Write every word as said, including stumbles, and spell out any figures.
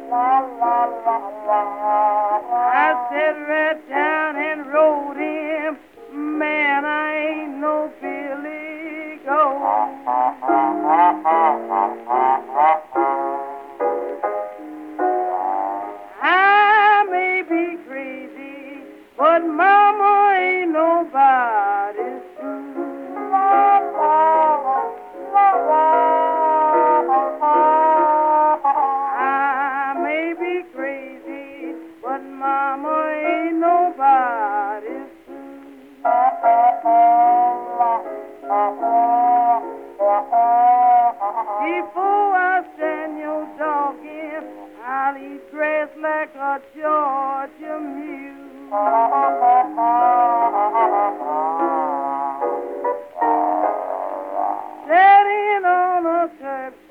I said right down and rode him. Man, I ain't no Billy Goat. I may be crazy, but mama ain't nobody's fool. I may be crazy, but mama ain't nobody's fool. Before I stand your dog in, I'll eat grass like a Georgia mule. Sitting on a curb